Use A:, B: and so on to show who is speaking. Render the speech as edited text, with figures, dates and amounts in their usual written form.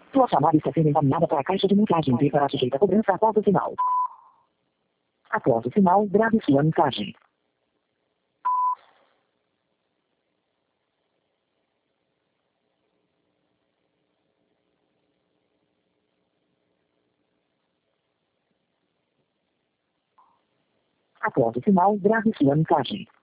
A: Sua chamada está sendo encaminhada para a caixa de mensagens e para sujeita a cobrança após o sinal. Após o sinal, grave sua mensagem. Após o sinal, grave sua mensagem.